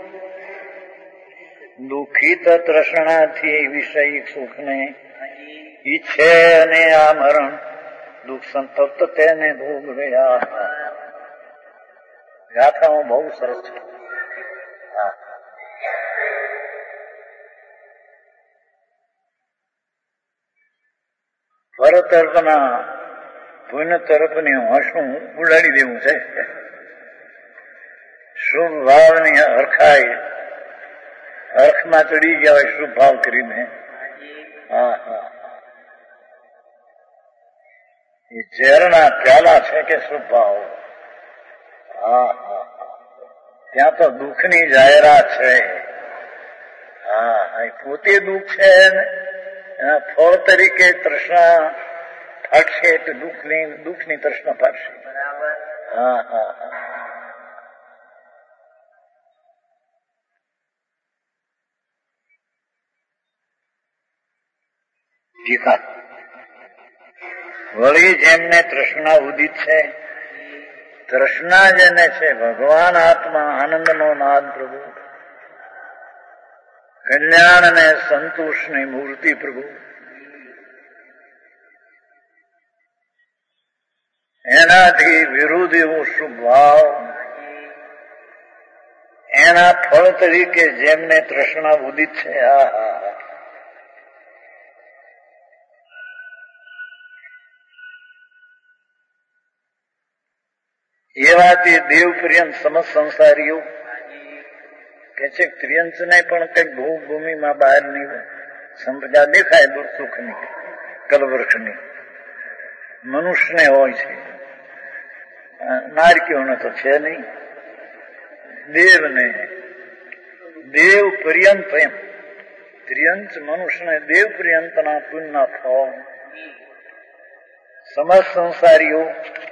[SPEAKER 1] દુઃખિત તૃષ્ણાથી વિષય સુખને ઈચ્છે અને આ મરણ દુઃખ સંતપ્ત તેને ભોગવ્યા. ગાથાઓ બહુ સરસ છે. હા પર તરફના પુણ્ય તરફની હોંશનું ઉડાડી દેવું છે. શુભ ભાવની હરખાઈ હરખમાં ચડી ગયા હોય શુભ ભાવ કરીને. હા હા એ ઝેરના પ્યાલા છે કે શુભ ભાવ. હા હા ત્યાં તો દુઃખની જાહેરાત છે. હા પોતે દુઃખ છે એના ફળ તરીકે તૃષ્ણા ફાટશે એટલે દુઃખની દુઃખની તૃષ્ણા ફાટશે. હા હા હા ટીકા વળી જેમને તૃષ્ણા ઉદિત છે તૃષ્ણા જેને છે ભગવાન આત્મા આનંદનો નાદ પ્રભુ કલ્યાણ અને સંતોષની મૂર્તિ પ્રભુ એનાથી વિરુદ્ધ એવું શુભ ભાવ, એના ફળ તરીકે જેમને તૃષ્ણા ઉદિત છે, આ હા એવા તે દેવ પર્યંત સમસ્ત સંસારીઓ કે છે ત્રિયંશ ને પણ કઈક ભૂમિમાં બહારની સંપદા દેખાય દુઃખની કલવૃક્ષની મનુષ્યને હોય છે, નારકીઓને તો છે નહીં. દેવને દેવ પર્યંત એમ ત્રિયંશ મનુષ્યને દેવ પર્યંતના પુણ્યના ફળ સમસ્ત સંસારીઓ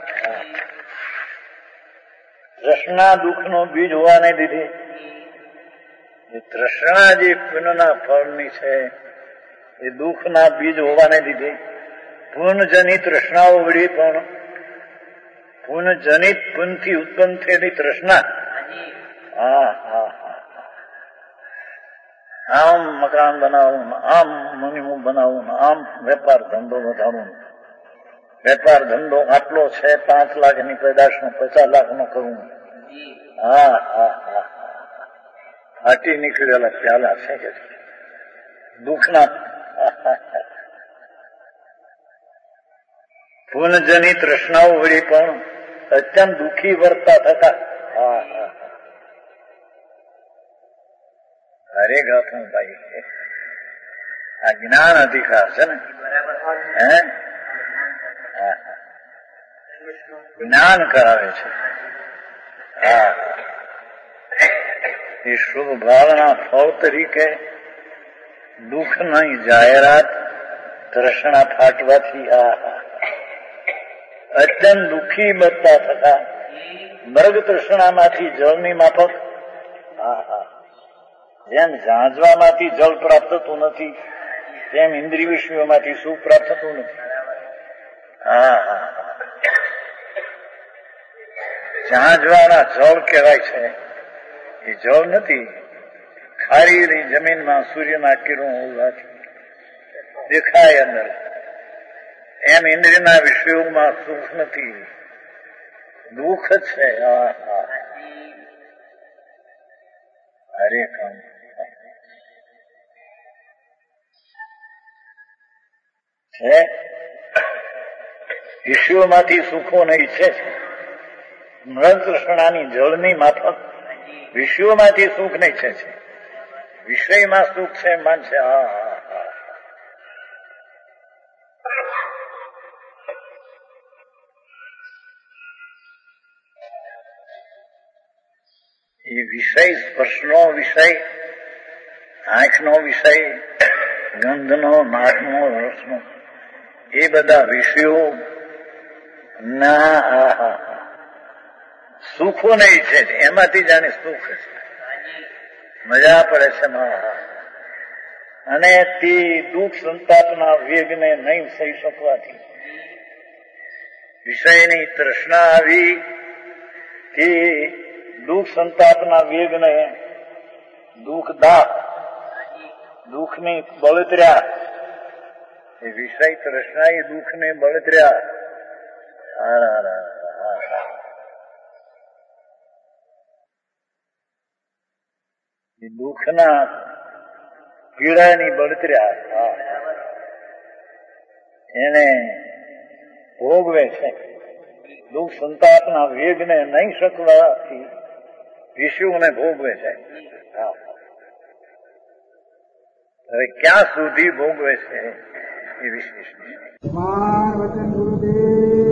[SPEAKER 1] તૃષ્ણા દુઃખનો બીજ હોવાને લીધે એ તૃષ્ણા જે પુણ્યના ફળની છે એ દુઃખના બીજ હોવાને લીધે પુણ્યજનિત તૃષ્ણાઓ વળી પણ પુણ્યજનિત પુણ્યથી ઉત્પન્ન થયેલી તૃષ્ણા હા હા હા આમ મકાન બનાવવું, આમ મનીમું બનાવવું, આમ વેપાર ધંધો વધારવું, વેપાર ધંધો આટલો છે પાંચ લાખની પેદાશનો પચાસ લાખનો કરવું, હા હા હા ફાટી નીકળેલા પ્યાલા છે કે દુઃખના પુનજની તૃષ્ણાઓ વળી પણ અત્યંત દુઃખી વર્તા થતા હા હા અરે ગાથું ભાઈ આ જ્ઞાન અધિકાર છે ને હે જ્ઞાન કરાવે છે. હા એ શુભ ભાવના ફળ તરીકે દુઃખ નહીં જાહેરાત તૃષ્ણા ફાટવાથી આ અત્યંત દુઃખી બનતા થતા મર્ગ તૃષ્ણામાંથી જળની માફક હા હા જેમ ઝાંઝવામાંથી જળ પ્રાપ્ત થતું નથી તેમ ઇન્દ્રિય વિષયોમાંથી સુખ પ્રાપ્ત થતું નથી. હા હા ઝાંઝવાના જળ કહેવાય છે એ જળ નથી, ખારી જમીનમાં સૂર્યના કિરણો હોવાથી દેખાય અંદર, એમ ઇન્દ્રિયના વિષયોમાં સુખ નથી, દુઃખ છે. હા હા હરે કામ છે વિષયોમાંથી સુખોને ઈચ્છે છે. મૃગ તૃષ્ણાની જળની માફક વિષયોમાંથી સુખ નહીં ઈચ્છે છે, વિષયમાં સુખ છે માન છે. હા હા હા એ વિષય સ્પર્શનો વિષય, આંખનો વિષય, ગંધનો, નાકનો, રસનો, એ બધા વિષયો ના આહા સુખો નહીં છે, એમાંથી જાણે સુખ છે, મજા પડે છે. અને તે દુઃખ સંતાપના વેગને નહીં સહી શકવાથી વિષયની તૃષ્ણા આવી, તે દુઃખ સંતાપના વેગને દુઃખ દાપ દુઃખની બળતર્યા, એ વિષય તૃષ્ણા એ દુઃખને બળતર્યા. એ દુઃખના પીડાની બળતર્યા એને ભોગવે છે. દુઃખ સંતાપના વેગને નહીં શકવાથી વિષયોને ભોગવે છે. હવે ક્યાં સુધી ભોગવે છે એ વિશેષ
[SPEAKER 3] વચન ગુરુદેવ